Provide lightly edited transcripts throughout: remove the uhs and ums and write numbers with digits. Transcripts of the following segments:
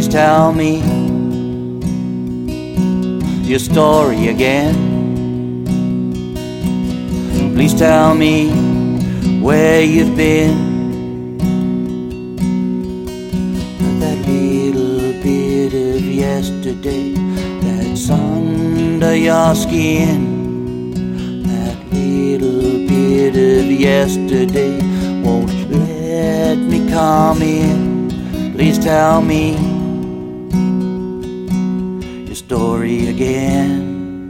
Please tell me your story again. Please tell me where you've been. That little bit of yesterday that's under your skin. That little bit of yesterday won't let me come in. Please tell me your story again.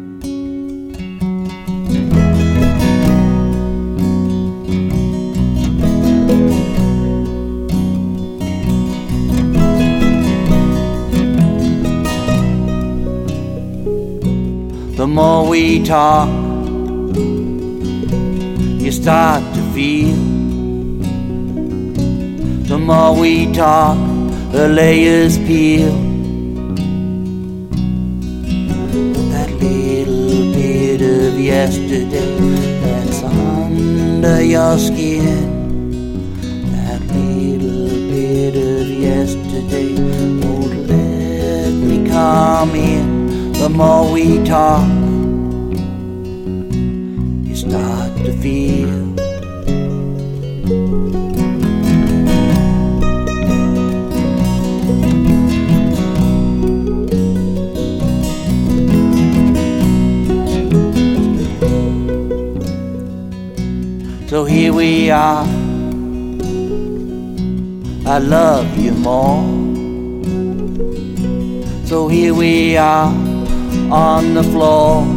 The more we talk, you start to feel. The more we talk, the layers peel. That little bit of yesterday that's under your skin. That little bit of yesterday won't let me come in. The more we talk, you start to feel. So here we are, I love you more. So here we are on the floor.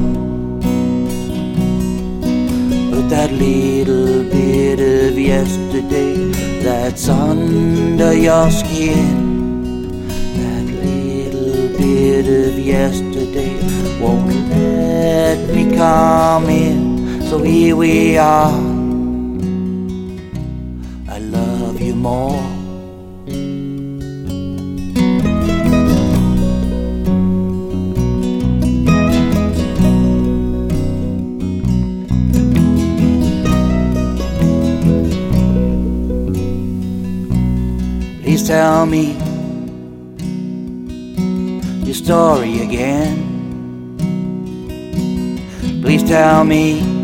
But that little bit of yesterday that's under your skin. That little bit of yesterday won't let me come in. So here we are, I love you more. Please tell me your story again. Please tell me